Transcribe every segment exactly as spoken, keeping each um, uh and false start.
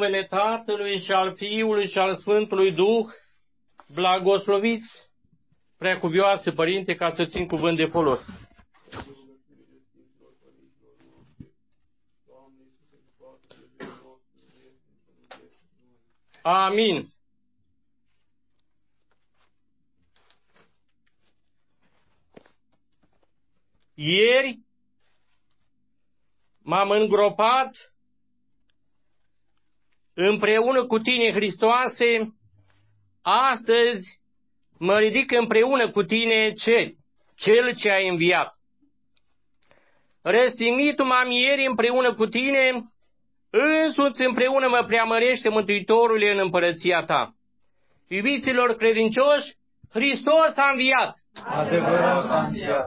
numele Tatălui și al Fiului și al Sfântului Duh, blagosloviți, preacuvioase Părinte, ca să țin cuvânt de folos. Amin. Ieri m-am îngropat împreună cu tine, Hristoase. Astăzi mă ridic împreună cu tine, ce? Cel ce a înviat. Răstignit m-am ieri împreună cu tine, însuți împreună mă preamărește Mântuitorule în împărăția ta. Iubiților credincioși, Hristos a înviat. Adevărat a înviat.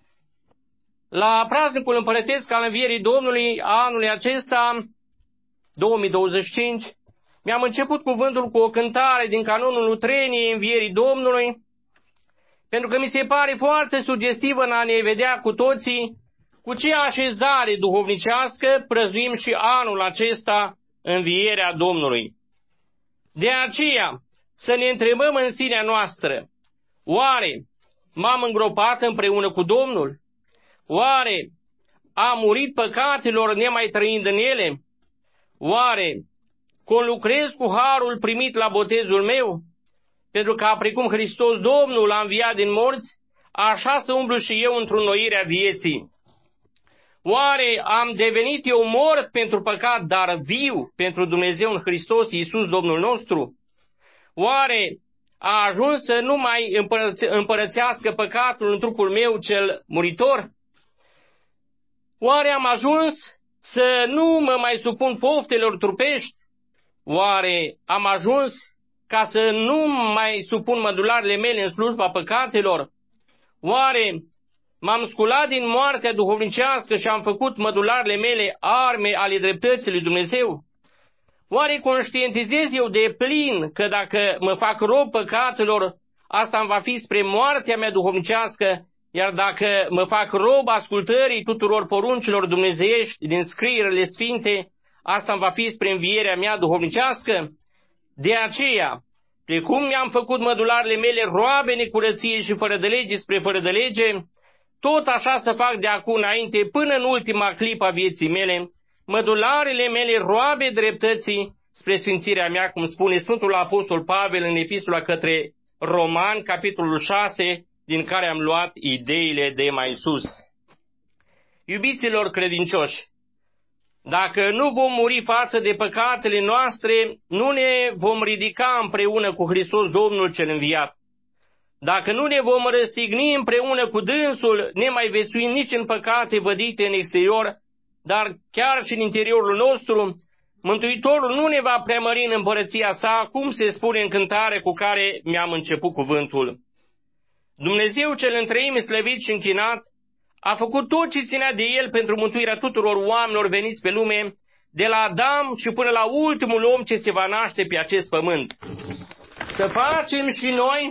La praznicul împărătesc al învierii Domnului anului acesta, două mii douăzeci și cinci, mi-am început cuvântul cu o cântare din canonul Utreniei învierii Domnului, pentru că mi se pare foarte sugestivă în a ne vedea cu toții cu ce așezare duhovnicească prăzuim și anul acesta învierea Domnului. De aceea, să ne întrebăm în sinea noastră, oare m-am îngropat împreună cu Domnul? Oare am murit păcatelor nemai trăind în ele? Oare conlucrez cu harul primit la botezul meu? Pentru că, precum Hristos Domnul a înviat din morți, așa să umblu și eu într-o înnoire a vieții. Oare am devenit eu mort pentru păcat, dar viu pentru Dumnezeu în Hristos Iisus Domnul nostru? Oare a ajuns să nu mai împărățe- împărățească păcatul în trupul meu cel muritor? Oare am ajuns să nu mă mai supun poftelor trupești? Oare am ajuns ca să nu mai supun mădularele mele în slujba păcatelor? Oare m-am sculat din moartea duhovnicească și am făcut mădularele mele arme ale dreptății lui Dumnezeu? Oare conștientizez eu de plin că dacă mă fac rob păcatelor, asta îmi va fi spre moartea mea duhovnicească, iar dacă mă fac rob ascultării tuturor poruncilor dumnezeiești din scrierile sfinte, asta îmi va fi spre învierea mea duhovnicească? De aceea, precum mi-am făcut mădularele mele roabe necurăției și fără de lege spre fără de lege, tot așa să fac de acum înainte, până în ultima clipă a vieții mele, mădularele mele roabe dreptății spre sfințirea mea, cum spune Sfântul Apostol Pavel în epistola către Romani, capitolul șase, din care am luat ideile de mai sus. Iubiților credincioși, dacă nu vom muri față de păcatele noastre, nu ne vom ridica împreună cu Hristos Domnul cel înviat. Dacă nu ne vom răstigni împreună cu dânsul, nemai vețuind nici în păcate vădite în exterior, dar chiar și în interiorul nostru, Mântuitorul nu ne va preamări în împărăția sa, cum se spune în cântare cu care mi-am început cuvântul. Dumnezeu cel întreime slăvit și închinat a făcut tot ce ținea de el pentru mântuirea tuturor oamenilor veniți pe lume, de la Adam și până la ultimul om ce se va naște pe acest pământ. Să facem și noi,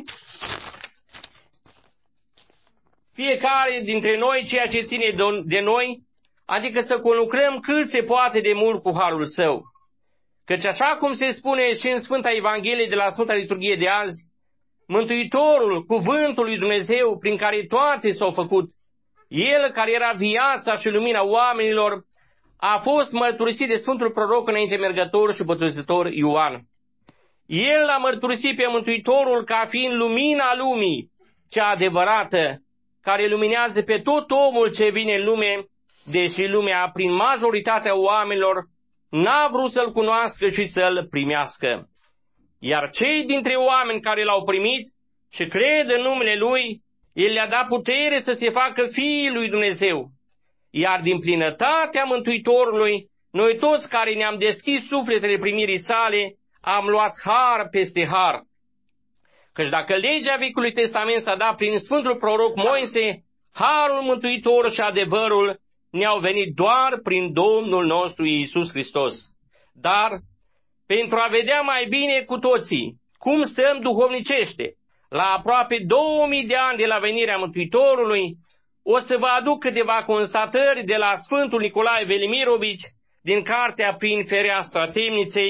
fiecare dintre noi, ceea ce ține de noi, adică să conlucrăm cât se poate de mult cu harul său. Căci așa cum se spune și în Sfânta Evanghelie de la Sfânta Liturghie de azi, Mântuitorul, cuvântul lui Dumnezeu, prin care toate s-au făcut, El care era viața și lumina oamenilor, a fost mărturisit de Sfântul Proroc înainte mergător și botezător Ioan. El l-a mărturisit pe Mântuitorul ca fiind lumina lumii, cea adevărată, care luminează pe tot omul ce vine în lume, deși lumea, prin majoritatea oamenilor, n-a vrut să-L cunoască și să-L primească. Iar cei dintre oameni care L-au primit și cred în numele Lui, El le-a dat putere să se facă fiii lui Dumnezeu. Iar din plinătatea Mântuitorului, noi toți care ne-am deschis sufletele primirii sale, am luat har peste har. Căci dacă legea Vechiului Testament s-a dat prin Sfântul Proroc Moise, harul Mântuitor și adevărul ne-au venit doar prin Domnul nostru Iisus Hristos. Dar, pentru a vedea mai bine cu toții cum stăm duhovnicește, la aproape două mii de ani de la venirea Mântuitorului, o să vă aduc câteva constatări de la Sfântul Nicolae Velimirovici din cartea Prin fereastra temniței,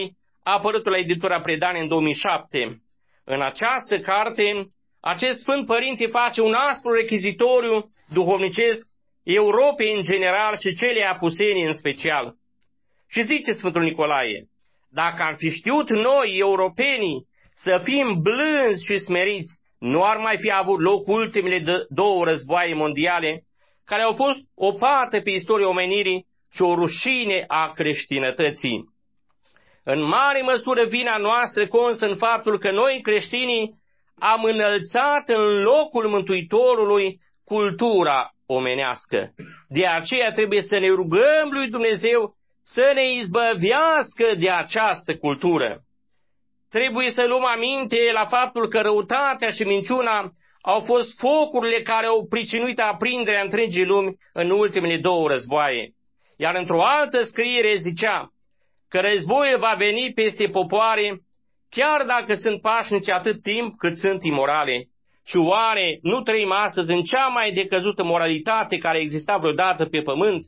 a apărut la editura Predane în două mii șapte. În această carte, acest Sfânt Părinte face un aspru rechizitoriu duhovnicesc Europei în general și celei Apuseni în special. Și zice Sfântul Nicolae, dacă am fi știut noi, europenii, să fim blânzi și smeriți, nu ar mai fi avut loc ultimele două războaie mondiale, care au fost o parte pe istoria omenirii și o rușine a creștinătății. În mare măsură vina noastră constă în faptul că noi creștinii am înălțat în locul Mântuitorului cultura omenească. De aceea trebuie să ne rugăm lui Dumnezeu să ne izbăvească de această cultură. Trebuie să luăm aminte la faptul că răutatea și minciuna au fost focurile care au pricinuit aprinderea întregii lumi în ultimele două războaie. Iar într-o altă scriere zicea că războiul va veni peste popoare, chiar dacă sunt pașnice atât timp cât sunt imorale. Și oare nu trăim astăzi în cea mai decăzută moralitate care exista vreodată pe pământ?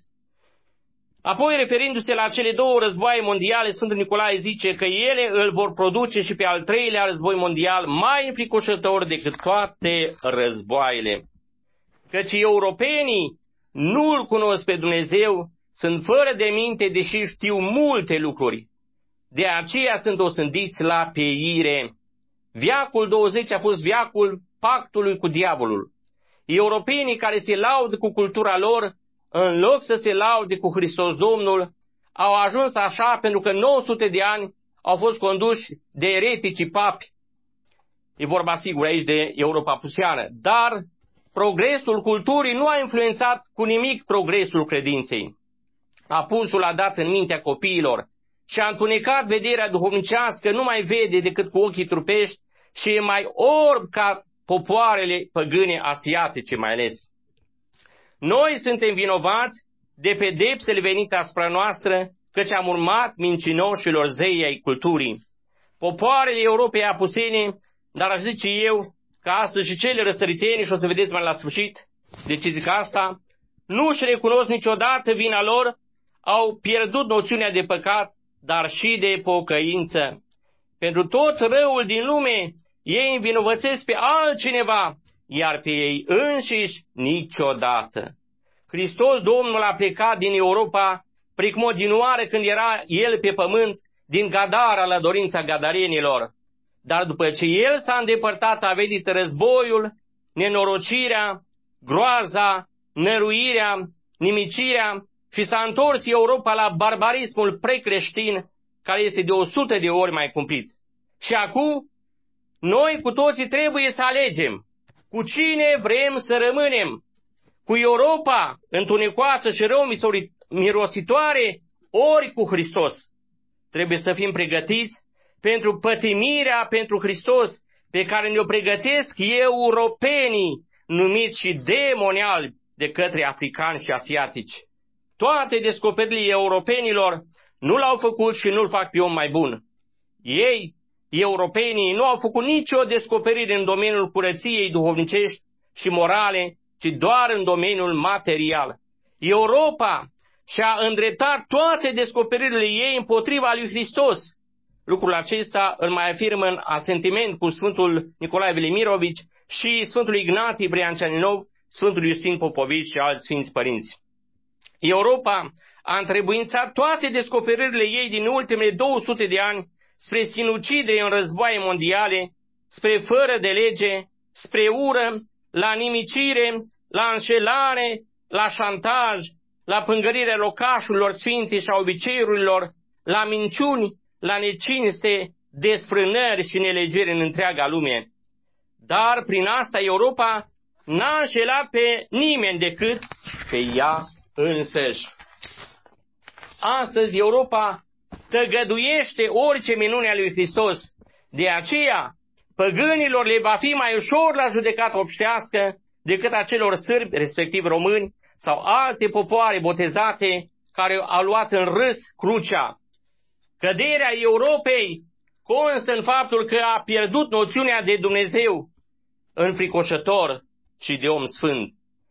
Apoi, referindu-se la cele două războaie mondiale, Sfântul Nicolae zice că ele îl vor produce și pe al treilea război mondial mai înfricoșător decât toate războaiele. Căci europenii nu îl cunosc pe Dumnezeu, sunt fără de minte, deși știu multe lucruri. De aceea sunt osândiți la peire. Veacul douăzeci a fost veacul pactului cu diavolul. Europenii care se laudă cu cultura lor, în loc să se laude cu Hristos Domnul, au ajuns așa pentru că nouă sute de ani au fost conduși de ereticii papi. E vorba sigur aici de Europa puseană, dar progresul culturii nu a influențat cu nimic progresul credinței. Apusul a dat în mintea copiilor și a întunecat vederea duhovnicească, nu mai vede decât cu ochii trupești și e mai orb ca popoarele păgâne asiatice mai ales. Noi suntem vinovați de pedepsele venite asupra noastră, căci am urmat mincinoșilor zei ai culturii. Popoarele Europei apusene, dar aș zice eu că astăzi și cele răsăritene, și o să vedeți mai la sfârșit de ce zic asta, nu își recunosc niciodată vina lor, au pierdut noțiunea de păcat, dar și de pocăință. Pentru tot răul din lume, ei învinovățesc pe altcineva, iar pe ei înșiși niciodată. Hristos Domnul a plecat din Europa pricmodinoară când era El pe pământ, din Gadara la dorința gadarenilor. Dar după ce El s-a îndepărtat, a venit războiul, nenorocirea, groaza, năruirea, nimicirea și s-a întors Europa la barbarismul precreștin, care este de o sută de ori mai cumplit. Și acum, noi cu toții trebuie să alegem cu cine vrem să rămânem, cu Europa întunecoasă și rău mirositoare, ori cu Hristos. Trebuie să fim pregătiți pentru pătimirea pentru Hristos, pe care ne-o pregătesc europenii, numiți și demoniali de către africani și asiatici. Toate descoperirile europenilor nu l-au făcut și nu-l fac pe om mai bun. Ei, europenii, nu au făcut nicio descoperire în domeniul curăției duhovnicești și morale, ci doar în domeniul material. Europa și-a îndreptat toate descoperirile ei împotriva lui Hristos. Lucrul acesta îl mai afirmă în asentiment cu Sfântul Nicolae Velimirovici și Sfântul Ignatii Briancianinov, Sfântul Iustin Popovici și alți sfinți părinți. Europa a întrebuințat toate descoperirile ei din ultimele două sute de ani spre sinucidere în războaie mondiale, spre fără de lege, spre ură, la nimicire, la înșelare, la șantaj, la pângărirea locașurilor sfinte și a obiceiurilor, la minciuni, la necinste, desfrânări și nelegeri în întreaga lume. Dar prin asta Europa n-a înșelat pe nimeni decât pe ea însăși. Astăzi Europa tăgăduiește orice minune a lui Hristos. De aceea, păgânilor le va fi mai ușor la judecată obștească decât acelor sârbi, respectiv români, sau alte popoare botezate care au luat în râs crucea. Căderea Europei constă în faptul că a pierdut noțiunea de Dumnezeu înfricoșător și de om sfânt.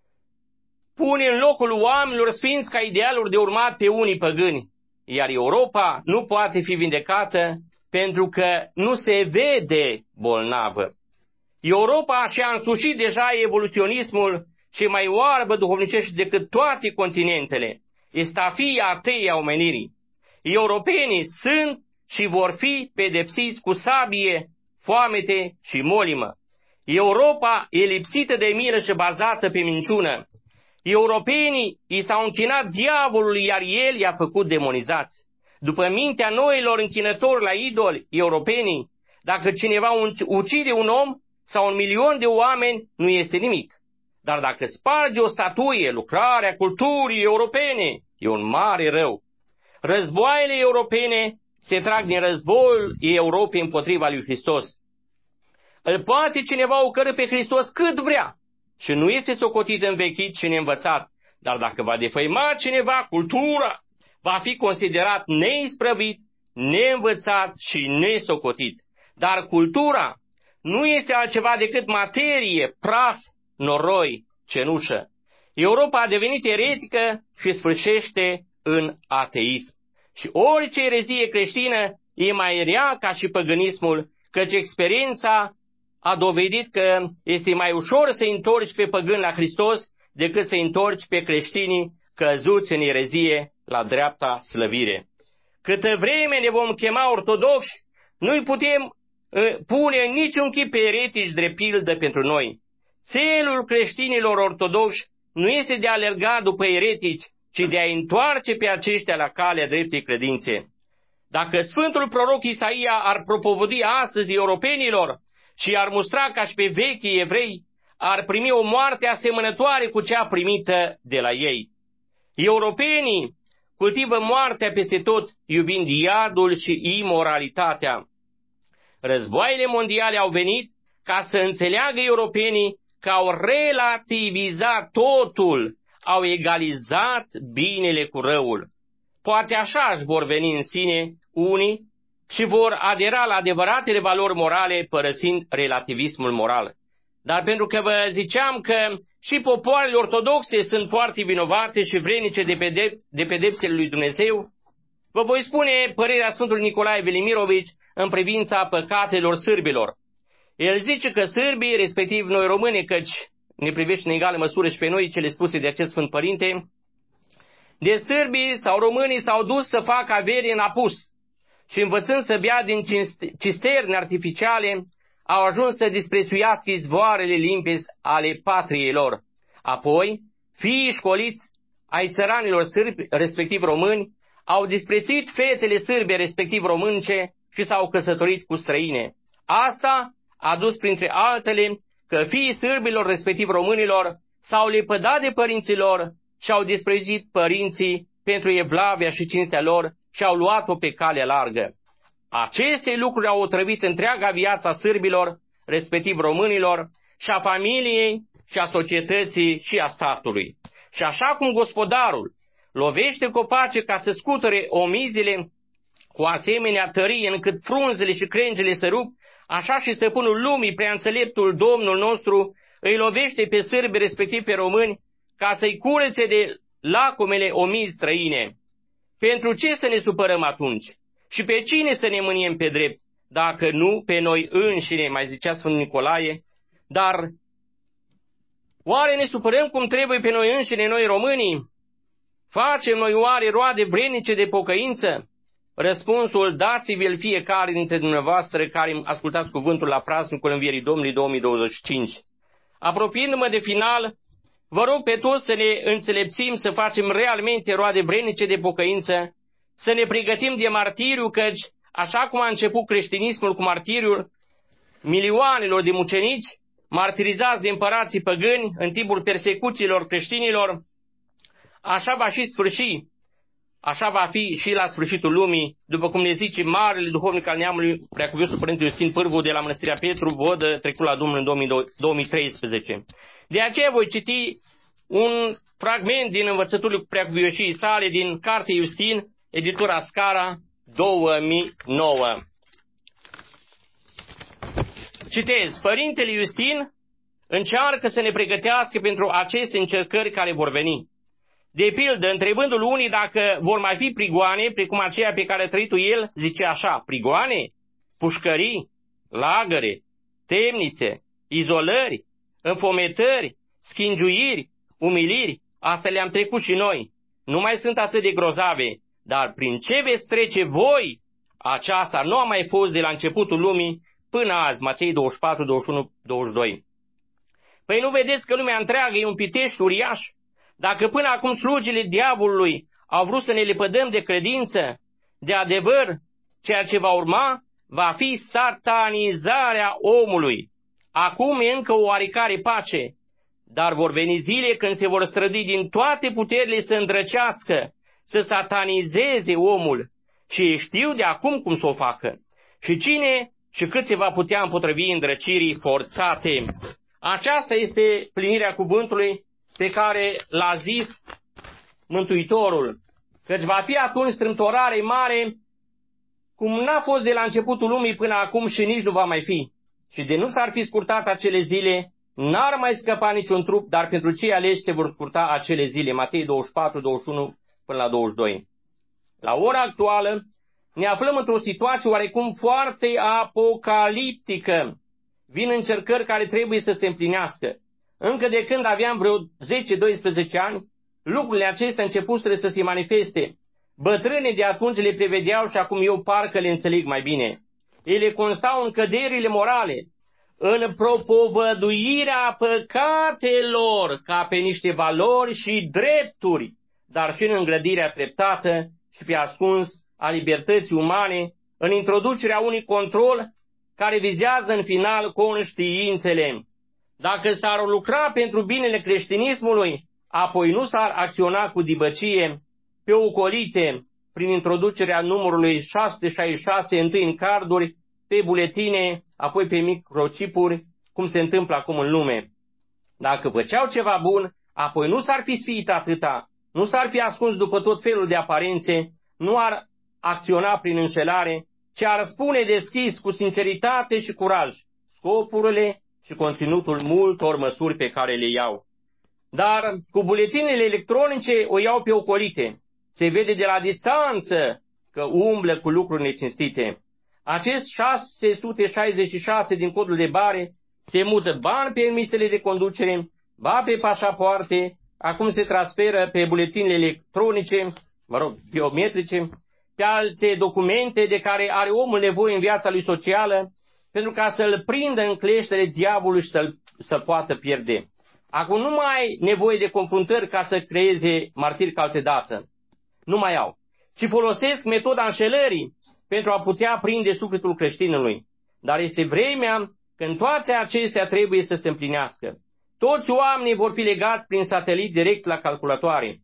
Pune în locul oamenilor sfinți ca idealuri de urmat pe unii păgâni, iar Europa nu poate fi vindecată pentru că nu se vede bolnavă. Europa și-a însușit deja evoluționismul și mai oarbă duhovnicește decât toate continentele. Este a fi a tăi a omenirii. Europenii sunt și vor fi pedepsiți cu sabie, foamete și molimă. Europa e lipsită de milă și bazată pe minciună. Europenii i s-au închinat diavolului, iar el i-a făcut demonizați. După mintea noilor închinători la idoli, europenii, dacă cineva ucide un om sau un milion de oameni, nu este nimic. Dar dacă sparge o statuie, lucrarea culturii europene, e un mare rău. Războaiele europene se trag din războiul Europei împotriva lui Hristos. Îl poate cineva ocărî pe Hristos cât vrea și nu este socotit învechit și neînvățat, dar dacă va defăima cineva cultura, va fi considerat neisprăvit, neînvățat și nesocotit. Dar cultura nu este altceva decât materie, praf, noroi, cenușă. Europa a devenit eretică și sfârșește în ateism. Și orice erezie creștină e mai rea ca și păgânismul, căci experiența a dovedit că este mai ușor să întorci pe păgâni la Hristos decât să întorci pe creștinii căzuți în erezie la dreapta slăvire. Câtă vreme ne vom chema ortodoxi, nu-i putem uh, pune în niciun chip pe eretici drept pildă pentru noi. Țelul creștinilor ortodoxi nu este de a alerga după eretici, ci de a întoarce pe aceștia la calea dreptei credințe. Dacă Sfântul Proroc Isaia ar propovădui astăzi europenilor și ar mustra ca și pe vechii evrei, ar primi o moarte asemănătoare cu cea primită de la ei. Europenii cultivă moartea peste tot, iubind iadul și imoralitatea. Războaiele mondiale au venit ca să înțeleagă europenii că au relativizat totul, au egalizat binele cu răul. Poate așa își vor veni în sine unii și vor adera la adevăratele valori morale, părăsind relativismul moral. Dar pentru că vă ziceam că și popoarele ortodoxe sunt foarte vinovate și vrednice de, pedep- de pedepsele lui Dumnezeu, vă voi spune părerea Sfântului Nicolae Velimirovici în privința păcatelor sârbilor. El zice că sârbii, respectiv noi români, căci ne privește în egală măsură și pe noi cele spuse de acest Sfânt Părinte, de sârbii sau românii s-au dus să facă avere în apus și învățând să bea din cisterne artificiale, au ajuns să disprețuiască izvoarele limpezi ale patriei lor. Apoi, fiii școliți ai țăranilor sârbi, respectiv români, au disprețuit fetele sârbe, respectiv românce, și s-au căsătorit cu străine. Asta a dus printre altele că fiii sârbilor, respectiv românilor, s-au lepădat de părinții lor și au disprețuit părinții pentru evlavia și cinstea lor și au luat-o pe calea largă. Aceste lucruri au otrăvit întreaga viața sârbilor, respectiv românilor, și a familiei, și a societății, și a statului. Și așa cum gospodarul lovește copace ca să scuture omizile cu asemenea tărie încât frunzele și crengele se rup, așa și stăpânul lumii, prea înțeleptul Domnul nostru, îi lovește pe sârbi, respectiv pe români, ca să-i curețe de lacomele omizi străine. Pentru ce să ne supărăm atunci? Și pe cine să ne mâniem pe drept, dacă nu pe noi înșine, mai zicea Sfântul Nicolae? Dar oare ne supărăm cum trebuie pe noi înșine, noi românii? Facem noi oare roade vrednice de pocăință? Răspunsul dați-vi-l fiecare dintre dumneavoastră care ascultați cuvântul la praznicul Învierii Domnului două mii douăzeci și cinci. Apropiindu-mă de final, vă rog pe toți să ne înțelepțim, să facem realmente roade vrednice de pocăință, să ne pregătim de martiriu, căci, așa cum a început creștinismul cu martiriul milioanelor de mucenici, martirizați de împărații păgâni în timpul persecuțiilor creștinilor, așa va și sfârși, așa va fi și la sfârșitul lumii, după cum ne zice marele duhovnic al neamului, Preacuviosul Părinte Iustin Pârvu de la Mănăstirea Petru, Vodă, trecut la Domnul în două mii treisprezece. De aceea voi citi un fragment din învățăturile preacuvioșii sale din Cartea Iustin, editura Scara, două mii nouă. Citez, Părintele Iustin încearcă să ne pregătească pentru aceste încercări care vor veni. De pildă, întrebându-l unii dacă vor mai fi prigoane, precum aceea pe care a trăit-o el, zice așa, prigoane? pușcării, lagăre, temnițe, izolări, înfometări, schingiuiri, umiliri, astea le-am trecut și noi. Nu mai sunt atât de grozave, dar prin ce veți trece voi, aceasta nu a mai fost de la începutul lumii până azi, Matei douăzeci și patru, douăzeci și unu, douăzeci și doi. Păi nu vedeți că lumea întreagă e un pitești uriaș? Dacă până acum slugile diavolului au vrut să ne lepădăm de credință, de adevăr, ceea ce va urma va fi satanizarea omului. Acum e încă o oarecare pace, dar vor veni zile când se vor strădui din toate puterile să îndrăcească, să satanizeze omul și știu de acum cum să o facă. Și cine și cât se va putea împotrivi îndrăcirii forțate. Aceasta este plinirea cuvântului pe care l-a zis Mântuitorul, căci va fi atunci strâmtorare mare, cum n-a fost de la începutul lumii până acum și nici nu va mai fi. Și de nu s-ar fi scurtat acele zile, n-ar mai scăpa niciun trup, dar pentru cei aleși se vor scurta acele zile. Matei douăzeci și patru, douăzeci și unu până la douăzeci și doi. La ora actuală ne aflăm într-o situație oarecum foarte apocaliptică. Vin încercări care trebuie să se împlinească. Încă de când aveam vreo zece doisprezece ani, lucrurile acestea începuseră să se manifeste. Bătrânii de atunci le prevedeau și acum eu parcă le înțeleg mai bine. Ele constau în căderile morale, în propovăduirea păcatelor ca pe niște valori și drepturi, dar și în îngrădirea treptată și pe ascuns a libertății umane, în introducerea unui control care vizează în final conștiințele. Dacă s-ar lucra pentru binele creștinismului, apoi nu s-ar acționa cu dibăcie pe ocolite prin introducerea numărului șase sute șaizeci și șase, întâi în carduri, pe buletine, apoi pe microchipuri, cum se întâmplă acum în lume. Dacă făceau ceva bun, apoi nu s-ar fi sfiit atâta, nu s-ar fi ascuns după tot felul de aparențe, nu ar acționa prin înșelare, ci ar spune deschis, cu sinceritate și curaj, scopurile și conținutul multor măsuri pe care le iau. Dar cu buletinele electronice o iau pe ocolite. Se vede de la distanță că umblă cu lucruri necinstite. Acest șase sute șaizeci și șase din codul de bare se mută ba în permisele de conducere, ba pe pașapoarte, acum se transferă pe buletinele electronice, mă rog, biometrice, pe alte documente de care are omul nevoie în viața lui socială, pentru ca să-l prindă în cleștere diavolul și să-l, să-l poată pierde. Acum nu mai ai nevoie de confruntări ca să creeze martiri ca altădată. Nu mai au. Ci folosesc metoda înșelării pentru a putea prinde sufletul creștinului. Dar este vremea când toate acestea trebuie să se împlinească. Toți oamenii vor fi legați prin satelit direct la calculatoare.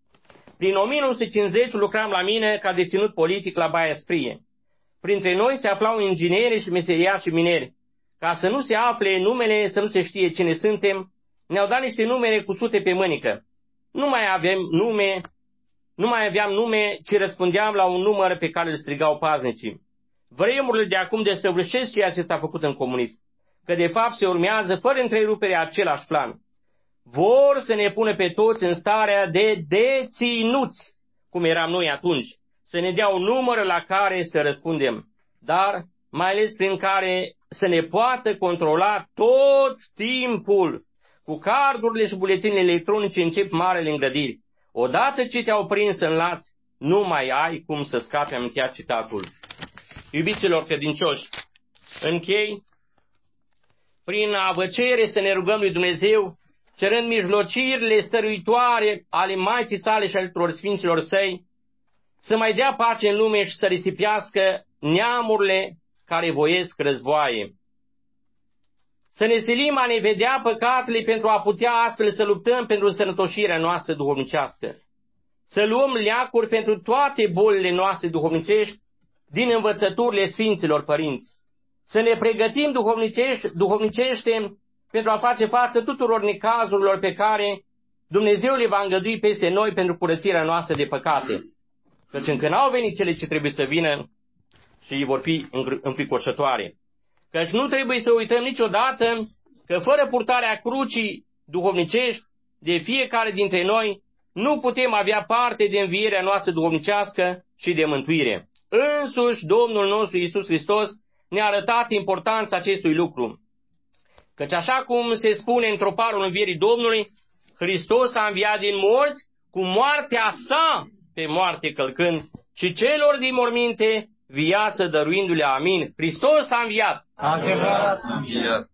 Prin o mie nouă sute cincizeci lucram la mine ca deținut politic la Baia Sprie. Printre noi se aflau ingineri și meseriași și mineri. Ca să nu se afle numele, să nu se știe cine suntem, ne-au dat niște numere cu sute pe mânică. Nu mai avem nume, nu mai aveam nume, ci răspundeam la un număr pe care îl strigau paznicii. Vremurile de acum desăvârșesc ceea ce s-a făcut în comunism, că de fapt se urmează fără întrerupere același plan. Vor să ne pună pe toți în starea de deținuți, cum eram noi atunci, să ne dea un număr la care să răspundem, dar mai ales prin care să ne poată controla tot timpul. Cu cardurile și buletinele electronice încep marele îngrădiri. Odată ce te-au prins în laț, nu mai ai cum să scapi, am încheiat citatul. Iubiților credincioși, închei prin a vă cere să ne rugăm lui Dumnezeu, cerând mijlocirile stăruitoare ale Maicii sale și ale tuturor sfinților săi, să mai dea pace în lume și să risipească neamurile care voiesc războaie. Să ne silim a ne vedea păcatele pentru a putea astfel să luptăm pentru sănătoșirea noastră duhovnicească. Să luăm leacuri pentru toate bolile noastre duhovnicești din învățăturile Sfinților Părinți. Să ne pregătim duhovnicește, duhovnicește pentru a face față tuturor necazurilor pe care Dumnezeu le va îngădui peste noi pentru curățirea noastră de păcate. Căci încă n-au venit cele ce trebuie să vină și vor fi înfricoșătoare. Căci nu trebuie să uităm niciodată că fără purtarea crucii duhovnicești de fiecare dintre noi, nu putem avea parte de învierea noastră duhovnicească și de mântuire. Însuși Domnul nostru Iisus Hristos ne-a arătat importanța acestui lucru. Căci așa cum se spune în troparul învierii Domnului, Hristos a înviat din morți cu moartea sa pe moarte călcând și celor din morminte viață dăruindu-le. Amin. Hristos a înviat. Adevărat a înviat.